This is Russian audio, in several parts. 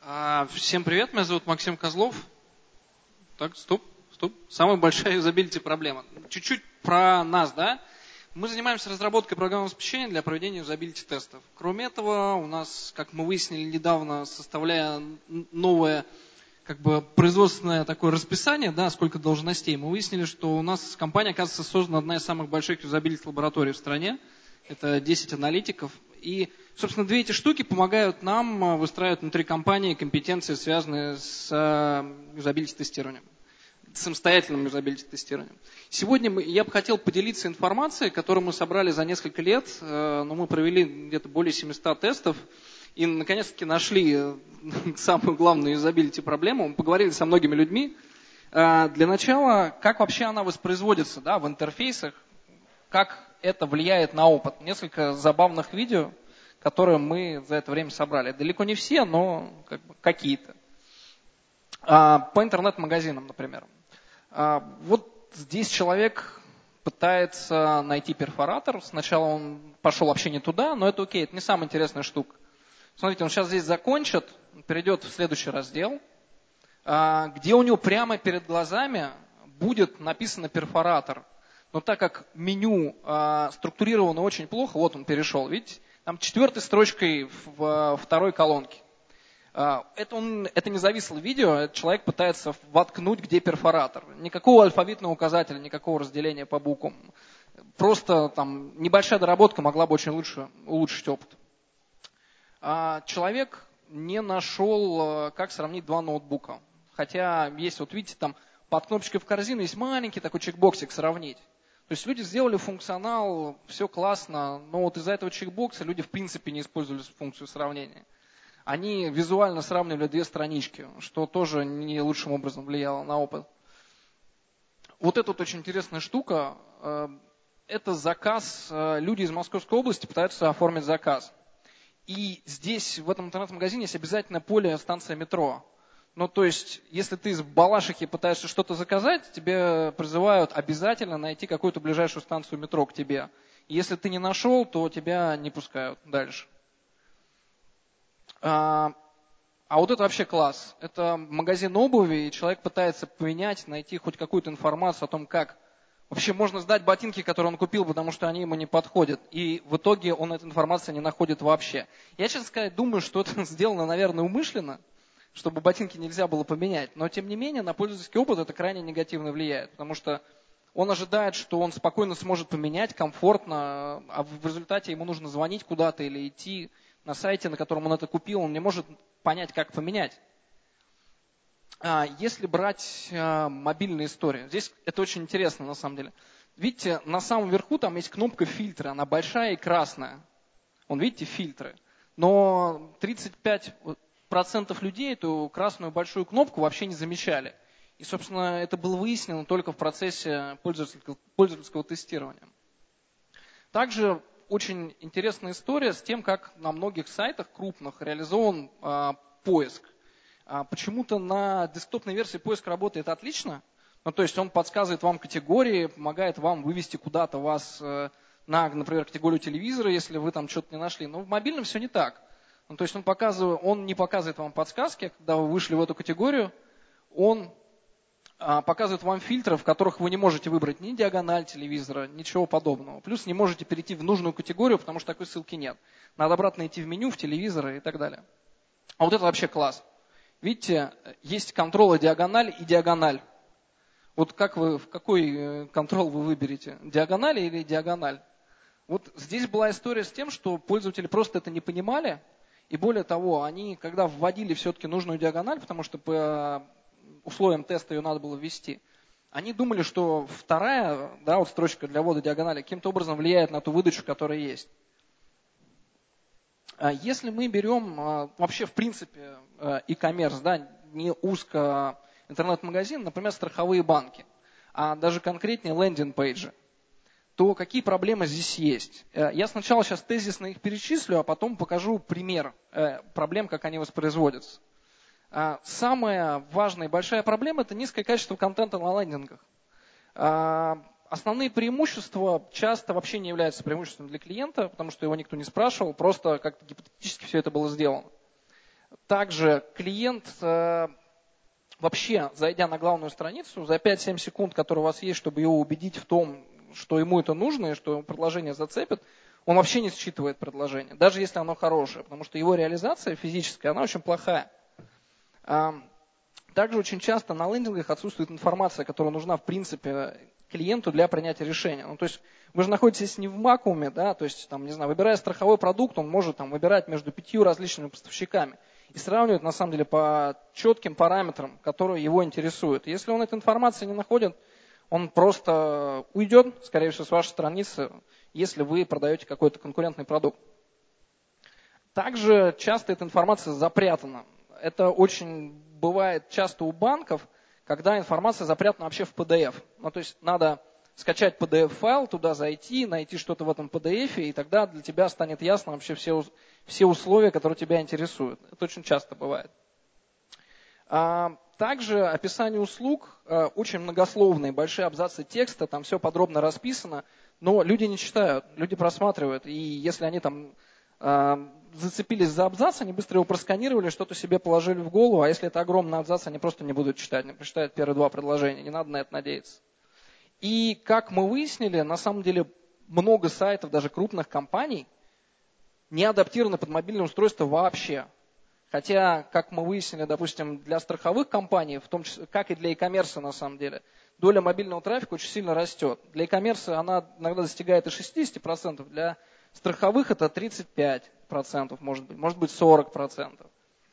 Всем привет, меня зовут Максим Козлов. Так, стоп. Самая большая юзабилити проблема. Чуть-чуть про нас, да? Мы занимаемся разработкой программного обеспечения для проведения юзабилити тестов. Кроме этого, у нас, как мы выяснили недавно, составляя новое производственное такое расписание, да, сколько должностей, мы выяснили, что у нас компания, оказывается, создана одна из самых больших юзабилити лабораторий в стране. Это 10 аналитиков. И, собственно, две эти штуки помогают нам выстраивать внутри компании компетенции, связанные с юзабилити-тестированием, самостоятельным юзабилити-тестированием. Сегодня я бы хотел поделиться информацией, которую мы собрали за несколько лет. Но мы провели где-то более 700 тестов и, наконец-таки, нашли самую главную юзабилити-проблему. Мы поговорили со многими людьми. Для начала, как вообще она воспроизводится, да, в интерфейсах, как это влияет на опыт. Несколько забавных видео, которые мы за это время собрали. Далеко не все, но какие-то. По интернет-магазинам, например. Вот здесь человек пытается найти перфоратор. Сначала он пошел вообще не туда, но это окей, это не самая интересная штука. Смотрите, он сейчас здесь закончит, перейдет в следующий раздел, где у него прямо перед глазами будет написано перфоратор. Но так как меню структурировано очень плохо, вот он перешел, видите, там 4-й строчкой в второй колонке. Это не зависло видео, этот человек пытается воткнуть, где перфоратор. Никакого алфавитного указателя, никакого разделения по буквам. Просто там небольшая доработка могла бы очень улучшить опыт. Человек не нашел, как сравнить два ноутбука. Хотя есть, вот видите, там под кнопочкой в корзину есть маленький такой чекбоксик «Сравнить». То есть люди сделали функционал, все классно, но вот из-за этого чекбокса люди в принципе не использовали функцию сравнения. Они визуально сравнивали две странички, что тоже не лучшим образом влияло на опыт. Вот эта вот очень интересная штука. Это заказ. Люди из Московской области пытаются оформить заказ. И здесь, в этом интернет-магазине, есть обязательное поле станция метро. Ну, то есть, если ты из Балашихи пытаешься что-то заказать, тебе призывают обязательно найти какую-то ближайшую станцию метро к тебе. И если ты не нашел, то тебя не пускают дальше. А вот это вообще класс. Это магазин обуви, и человек пытается поменять, найти хоть какую-то информацию о том, как вообще можно сдать ботинки, которые он купил, потому что они ему не подходят. И в итоге он эту информацию не находит вообще. Я, честно сказать, думаю, что это сделано, наверное, умышленно, чтобы ботинки нельзя было поменять. Но, тем не менее, на пользовательский опыт это крайне негативно влияет. Потому что он ожидает, что он спокойно сможет поменять, комфортно, а в результате ему нужно звонить куда-то или идти на сайте, на котором он это купил, он не может понять, как поменять. Если брать мобильные истории, здесь это очень интересно на самом деле. Видите, на самом верху там есть кнопка фильтры, она большая и красная. Вон, видите, фильтры. Но 35% людей эту красную большую кнопку вообще не замечали. И, собственно, это было выяснено только в процессе пользовательского тестирования. Также очень интересная история с тем, как на многих сайтах крупных реализован поиск. Почему-то на десктопной версии поиск работает отлично. Ну, то есть он подсказывает вам категории, помогает вам вывести куда-то вас на, например, категорию телевизора, если вы там что-то не нашли. Но в мобильном все не так. Ну, то есть он не показывает вам подсказки, когда вы вышли в эту категорию, он показывает вам фильтры, в которых вы не можете выбрать ни диагональ телевизора, ничего подобного. Плюс не можете перейти в нужную категорию, потому что такой ссылки нет. Надо обратно идти в меню, в телевизор и так далее. А вот это вообще класс. Видите, есть контролы диагональ и диагональ. Вот в какой контрол вы выберете? Диагональ или диагональ? Вот здесь была история с тем, что пользователи просто это не понимали. И более того, они, когда вводили все-таки нужную диагональ, потому что по условиям теста ее надо было ввести, они думали, что вторая, да, вот строчка для ввода диагонали каким-то образом влияет на ту выдачу, которая есть. Если мы берем вообще в принципе e-commerce, да, не узко интернет-магазин, например, страховые банки, а даже конкретнее лендинг-пейджи, то какие проблемы здесь есть? Я сначала сейчас тезисно их перечислю, а потом покажу пример проблем, как они воспроизводятся. Самая важная и большая проблема – это низкое качество контента на лендингах. Основные преимущества часто вообще не являются преимуществом для клиента, потому что его никто не спрашивал, просто как-то гипотетически все это было сделано. Также клиент, вообще, зайдя на главную страницу, за 5-7 секунд, которые у вас есть, чтобы его убедить в том, что ему это нужно и что предложение зацепит, он вообще не считывает предложение, даже если оно хорошее, потому что его реализация физическая, она очень плохая. Также очень часто на лендингах отсутствует информация, которая нужна в принципе клиенту для принятия решения. Ну, то есть вы же находитесь не в вакууме, да, то есть, там, не знаю, выбирая страховой продукт, он может там, выбирать между 5 различными поставщиками и сравнивать на самом деле по четким параметрам, которые его интересуют. Если он этой информации не находит, он просто уйдет, скорее всего, с вашей страницы, если вы продаете какой-то конкурентный продукт. Также часто эта информация запрятана. Это очень бывает часто у банков, когда информация запрятана вообще в PDF. Ну, то есть надо скачать PDF-файл, туда зайти, найти что-то в этом PDF, и тогда для тебя станет ясно вообще все условия, которые тебя интересуют. Это очень часто бывает. Также описание услуг очень многословные, большие абзацы текста, там все подробно расписано, но люди не читают, люди просматривают. И если они там зацепились за абзац, они быстро его просканировали, что-то себе положили в голову, а если это огромный абзац, они просто не будут читать, они прочитают первые 2 предложения, не надо на это надеяться. И как мы выяснили, на самом деле много сайтов, даже крупных компаний, не адаптированы под мобильное устройство вообще. Хотя, как мы выяснили, допустим, для страховых компаний, в том числе, как и для e-commerce на самом деле, доля мобильного трафика очень сильно растет. Для e-commerce она иногда достигает и 60%, для страховых это 35%, может быть 40%.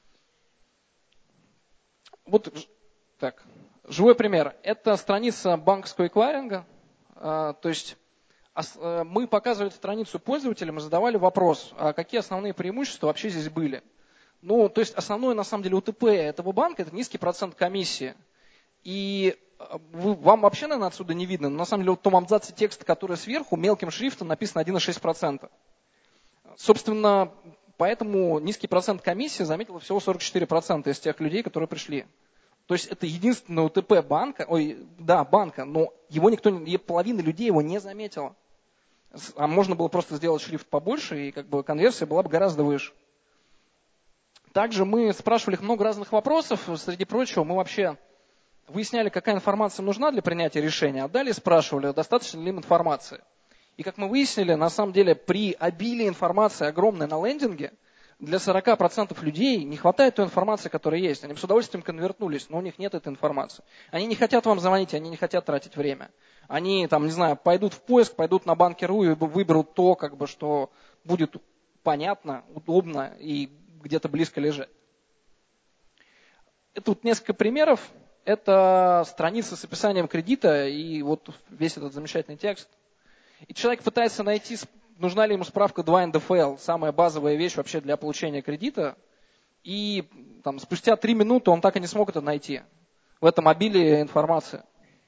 Вот так. Живой пример. Это страница банковского эквайринга. То есть мы показывали страницу пользователям и задавали вопрос, а какие основные преимущества вообще здесь были. Ну, то есть основное на самом деле УТП этого банка – это низкий процент комиссии. И вам вообще, наверное, отсюда не видно, но на самом деле в том абзаце текста, который сверху, мелким шрифтом написано 1,6%. Собственно, поэтому низкий процент комиссии заметило всего 44% из тех людей, которые пришли. То есть это единственное УТП банка, банка, но его половина людей его не заметила. А можно было просто сделать шрифт побольше, и как бы конверсия была бы гораздо выше. Также мы спрашивали их много разных вопросов. Среди прочего, мы вообще выясняли, какая информация нужна для принятия решения, а далее спрашивали, достаточно ли им информации. И как мы выяснили, на самом деле при обилии информации огромной на лендинге, для 40% людей не хватает той информации, которая есть. Они бы с удовольствием конвертнулись, но у них нет этой информации. Они не хотят вам звонить, они не хотят тратить время. Они, там, не знаю, пойдут в поиск, пойдут на Банкир.ру и выберут то, как бы, что будет понятно, удобно и где-то близко лежит. Это вот несколько примеров. Это страница с описанием кредита и вот весь этот замечательный текст. И человек пытается найти, нужна ли ему справка 2 НДФЛ, самая базовая вещь вообще для получения кредита. И там, спустя 3 минуты он так и не смог это найти в этом обилии информации.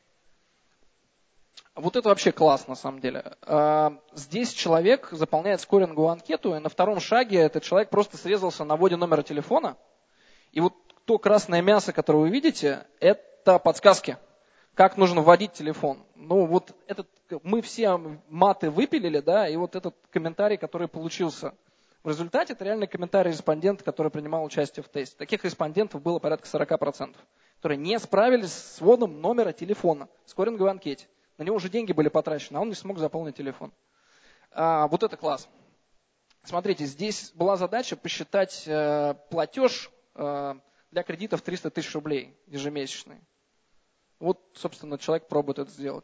Вот это вообще класс на самом деле. Здесь человек заполняет скоринговую анкету, и на втором шаге этот человек просто срезался на вводе номера телефона. И вот то красное мясо, которое вы видите, это подсказки, как нужно вводить телефон. Ну вот мы все маты выпилили, да, и вот этот комментарий, который получился в результате, это реальный комментарий респондента, который принимал участие в тесте. Таких респондентов было порядка 40%, которые не справились с вводом номера телефона в скоринговой анкете. На него уже деньги были потрачены, а он не смог заполнить телефон. Вот это класс. Смотрите, здесь была задача посчитать платеж для кредитов 300 тысяч рублей ежемесячный. Вот, собственно, человек пробует это сделать.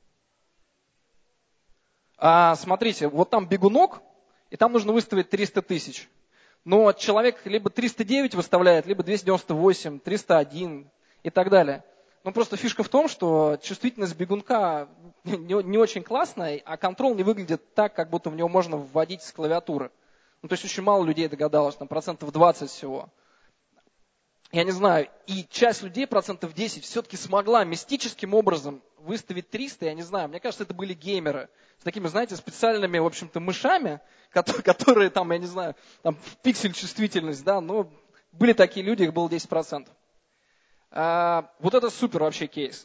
Смотрите, вот там бегунок, и там нужно выставить 300 тысяч. Но человек либо 309 выставляет, либо 298, 301 и так далее. Ну, просто фишка в том, что чувствительность бегунка не очень классная, а контрол не выглядит так, как будто в него можно вводить с клавиатуры. Ну, то есть очень мало людей догадалось, там 20% всего. Я не знаю, и часть людей, 10%, все-таки смогла мистическим образом выставить 300, я не знаю, мне кажется, это были геймеры с такими, знаете, специальными, в общем-то, мышами, которые там, я не знаю, там в пиксель чувствительность, да, но были такие люди, их было 10%. Вот это супер вообще кейс.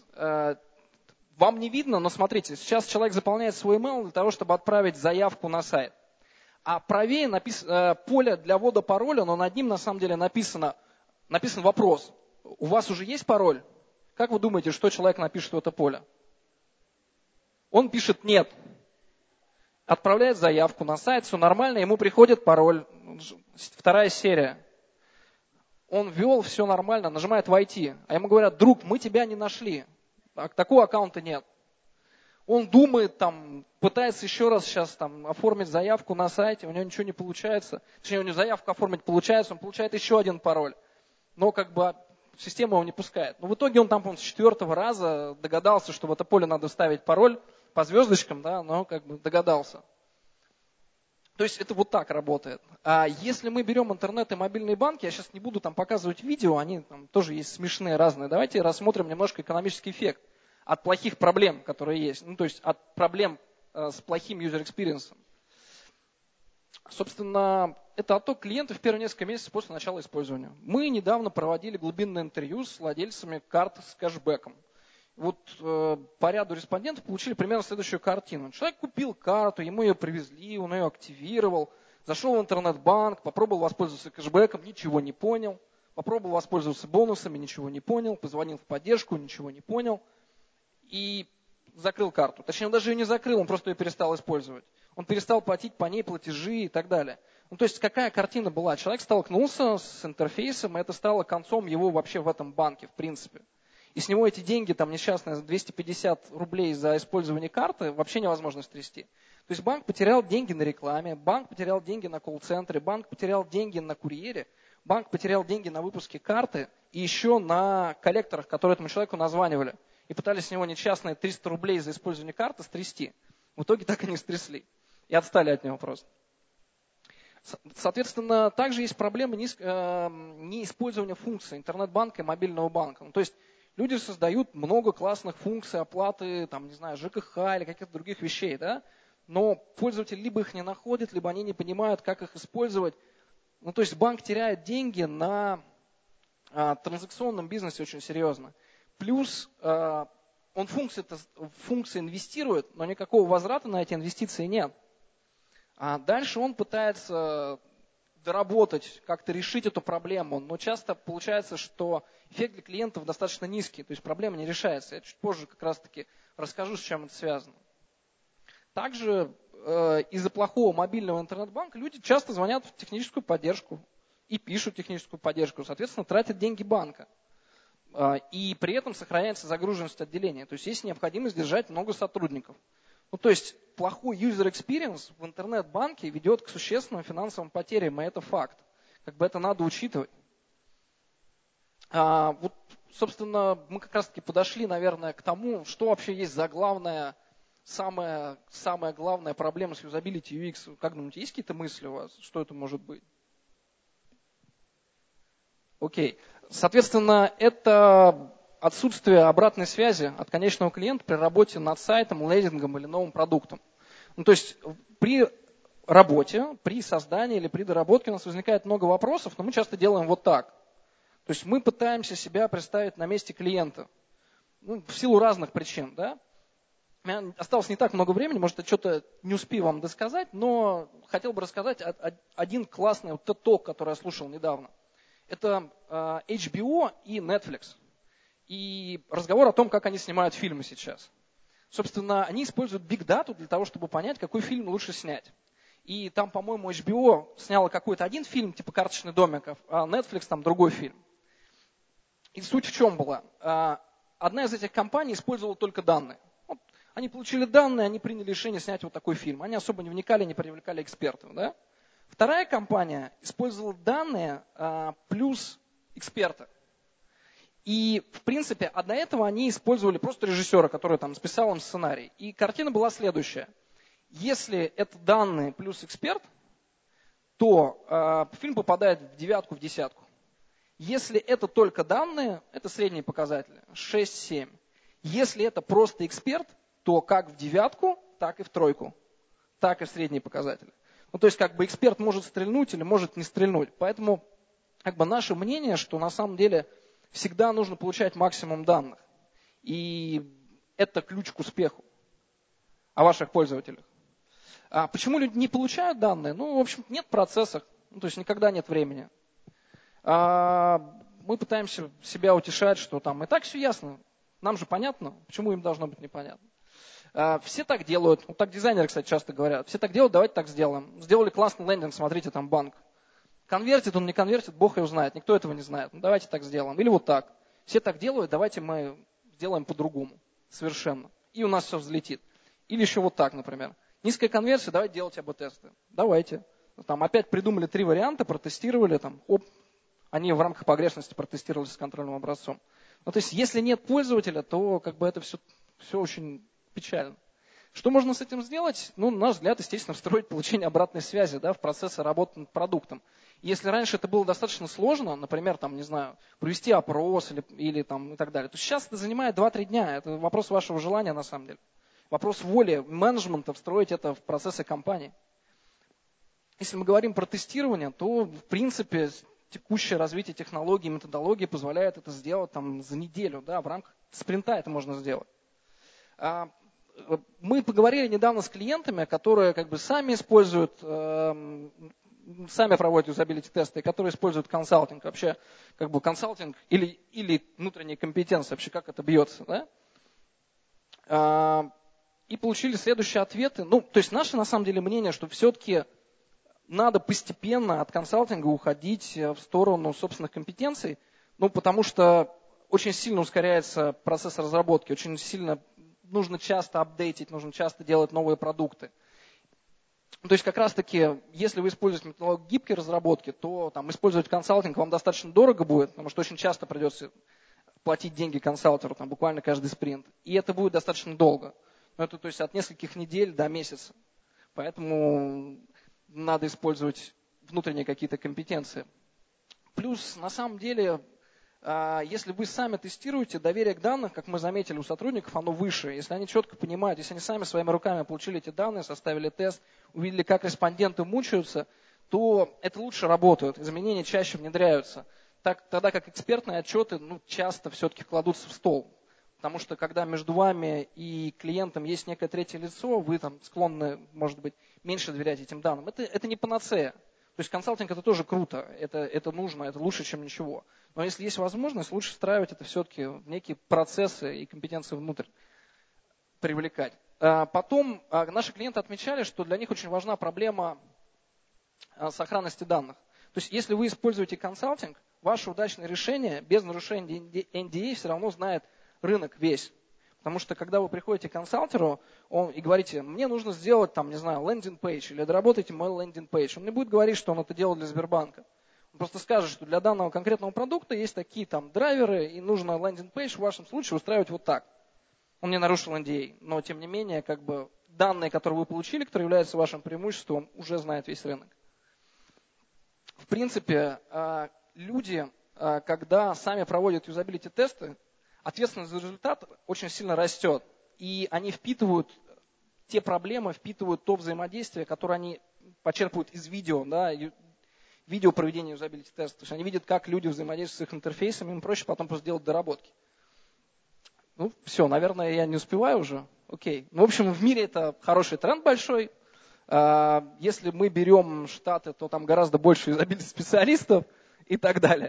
Вам не видно, но смотрите, сейчас человек заполняет свой email для того, чтобы отправить заявку на сайт. А правее поле для ввода пароля, но над ним на самом деле написан вопрос. У вас уже есть пароль? Как вы думаете, что человек напишет в это поле? Он пишет «нет». Отправляет заявку на сайт, все нормально, ему приходит пароль. 2 серия. Он ввел, все нормально, нажимает «войти». А ему говорят: друг, мы тебя не нашли. Такого аккаунта нет. Он думает, пытается еще раз сейчас оформить заявку на сайте, у него ничего не получается. Точнее, у него заявку оформить получается, он получает еще один пароль. Но система его не пускает. Но в итоге он с 4-го раза догадался, что в это поле надо вставить пароль по звездочкам, но догадался. То есть это вот так работает. А если мы берем интернет и мобильные банки, я сейчас не буду показывать видео, они тоже есть смешные разные. Давайте рассмотрим немножко экономический эффект от плохих проблем, которые есть. То есть от проблем с плохим user experience. Собственно, это отток клиентов в первые несколько месяцев после начала использования. Мы недавно проводили глубинное интервью с владельцами карт с кэшбэком. По ряду респондентов получили примерно следующую картину. Человек купил карту, ему ее привезли, он ее активировал, зашел в интернет-банк, попробовал воспользоваться кэшбэком, ничего не понял. Попробовал воспользоваться бонусами, ничего не понял. Позвонил в поддержку, ничего не понял. И закрыл карту. Точнее, он даже ее не закрыл, он просто ее перестал использовать. Он перестал платить по ней платежи и так далее. То есть какая картина была? Человек столкнулся с интерфейсом, и это стало концом его вообще в этом банке, в принципе. И с него эти деньги, несчастные 250 рублей за использование карты, вообще невозможно стрясти. То есть банк потерял деньги на рекламе, банк потерял деньги на колл-центре, банк потерял деньги на курьере, банк потерял деньги на выпуске карты и еще на коллекторах, которые этому человеку названивали. И пытались с него несчастные 300 рублей за использование карты стрясти. В итоге так и не стрясли. И отстали от него просто. Соответственно, также есть проблемы неиспользования функций интернет-банка и мобильного банка. То есть люди создают много классных функций оплаты, ЖКХ или каких-то других вещей, но пользователь либо их не находит, либо они не понимают, как их использовать. То есть банк теряет деньги на транзакционном бизнесе очень серьезно. Плюс он функции инвестирует, но никакого возврата на эти инвестиции нет. А дальше он пытается доработать, как-то решить эту проблему, но часто получается, что эффект для клиентов достаточно низкий, то есть проблема не решается. Я чуть позже как раз-таки расскажу, с чем это связано. Также из-за плохого мобильного интернет-банка люди часто звонят в техническую поддержку и пишут техническую поддержку, соответственно, тратят деньги банка. И при этом сохраняется загруженность отделения. То есть есть необходимость держать много сотрудников. То есть плохой user experience в интернет-банке ведет к существенным финансовым потерям, и это факт. Это надо учитывать. Собственно, мы как раз-таки подошли, наверное, к тому, что вообще есть за самая главная проблема с юзабилити UX. Как думаете, есть какие-то мысли у вас, что это может быть? Окей. Соответственно, это отсутствие обратной связи от конечного клиента при работе над сайтом, лендингом или новым продуктом. То есть при работе, при создании или при доработке у нас возникает много вопросов, но мы часто делаем вот так. То есть мы пытаемся себя представить на месте клиента. В силу разных причин. У меня осталось не так много времени, может, я что-то не успею вам досказать, но хотел бы рассказать один классный TED-ток, который я слушал недавно. Это HBO и Netflix. И разговор о том, как они снимают фильмы сейчас. Собственно, они используют Big Data для того, чтобы понять, какой фильм лучше снять. И там, по-моему, HBO сняла какой-то один фильм, типа «Карточный домик», а Netflix там другой фильм. И суть в чем была? Одна из этих компаний использовала только данные. Они получили данные, они приняли решение снять вот такой фильм. Они особо не вникали, не привлекали экспертов. Вторая компания использовала данные плюс эксперта. И, в принципе, до этого они использовали просто режиссера, который списал им сценарий. И картина была следующая. Если это данные плюс эксперт, то фильм попадает в 9, в 10. Если это только данные, это средние показатели, 6-7. Если это просто эксперт, то как в 9, так и в 3, так и в средние показатели. То есть эксперт может стрельнуть или может не стрельнуть. Поэтому наше мнение, что на самом деле всегда нужно получать максимум данных. И это ключ к успеху о ваших пользователях. А почему люди не получают данные? Ну, в общем, нет процессов, ну, то есть никогда нет времени. Мы пытаемся себя утешать, что там и так все ясно. Нам же понятно, почему им должно быть непонятно. Все так делают. Вот так дизайнеры, кстати, часто говорят. Все так делают, давайте так сделаем. Сделали классный лендинг, смотрите, там банк. Конвертит он, не конвертит, Бог его знает. Никто этого не знает. Ну, давайте так сделаем. Или вот так. Все так делают, давайте мы сделаем по-другому. Совершенно. И у нас все взлетит. Или еще вот так, например. Низкая конверсия, давайте делать АБ-тесты. Давайте. Там опять придумали 3 варианта, протестировали, там, они в рамках погрешности протестировались с контрольным образцом. Ну, то есть, если нет пользователя, то как бы это все очень печально. Что можно с этим сделать? Ну, на наш взгляд, естественно, встроить получение обратной связи, да, в процессы работы над продуктом. Если раньше это было достаточно сложно, например, там, не знаю, провести опрос или там, и так далее, то сейчас это занимает 2-3 дня. Это вопрос вашего желания на самом деле. Вопрос воли менеджмента встроить это в процессы компании. Если мы говорим про тестирование, то, в принципе, текущее развитие технологий, методологии позволяет это сделать там, за неделю. Да, в рамках спринта это можно сделать. Мы поговорили недавно с клиентами, которые как бы сами используют, сами проводят юзабилити-тесты, которые используют консалтинг. Вообще, как бы консалтинг или внутренняя компетенция, вообще как это бьется. Да? И получили следующие ответы. Ну, то есть наше на самом деле мнение, что все-таки надо постепенно от консалтинга уходить в сторону собственных компетенций, ну, потому что очень сильно ускоряется процесс разработки, очень сильно нужно часто апдейтить, нужно часто делать новые продукты. То есть как раз-таки, если вы используете методологию гибкой разработки, то там, использовать консалтинг вам достаточно дорого будет, потому что очень часто придется платить деньги консалтеру, там, буквально каждый спринт. И это будет достаточно долго. Но это то есть, от нескольких недель до месяца. Поэтому надо использовать внутренние какие-то компетенции. Плюс, на самом деле, если вы сами тестируете, доверие к данным, как мы заметили у сотрудников, оно выше. Если они четко понимают, если они сами своими руками получили эти данные, составили тест, увидели, как респонденты мучаются, то это лучше работает, изменения чаще внедряются. Тогда как экспертные отчеты часто все-таки кладутся в стол. Потому что когда между вами и клиентом есть некое третье лицо, вы там склонны, может быть, меньше доверять этим данным. Это не панацея. То есть консалтинг это тоже круто, это нужно, это лучше, чем ничего. Но если есть возможность, лучше встраивать это все-таки в некие процессы и компетенции внутрь, привлекать. Потом наши клиенты отмечали, что для них очень важна проблема сохранности данных. То есть если вы используете консалтинг, ваше удачное решение без нарушения NDA все равно знает рынок весь. Потому что когда вы приходите к консалтеру и говорите, мне нужно сделать, там, не знаю, лендинг-пейдж или доработайте мой лендинг-пейдж, он не будет говорить, что он это делал для Сбербанка. Он просто скажет, что для данного конкретного продукта есть такие там драйверы, и нужно лендинг-пейдж в вашем случае устраивать вот так. Он не нарушил NDA, но тем не менее, как бы данные, которые вы получили, которые являются вашим преимуществом, уже знает весь рынок. В принципе, люди, когда сами проводят юзабилити-тесты, ответственность за результат очень сильно растет. И они впитывают те проблемы, впитывают то взаимодействие, которое они почерпывают из видео, да, видео проведения юзабилити-теста. То есть они видят, как люди взаимодействуют с их интерфейсами, им проще потом просто делать доработки. Ну, все, наверное, я не успеваю уже. Окей. Ну, в общем, в мире это хороший тренд большой. Если мы берем Штаты, то там гораздо больше юзабилити-специалистов и так далее.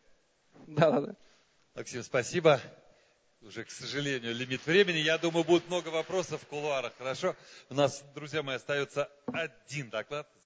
Да. Максим, спасибо. Уже, к сожалению, лимит времени. Я думаю, будет много вопросов в кулуарах. Хорошо? У нас, друзья мои, остается один доклад.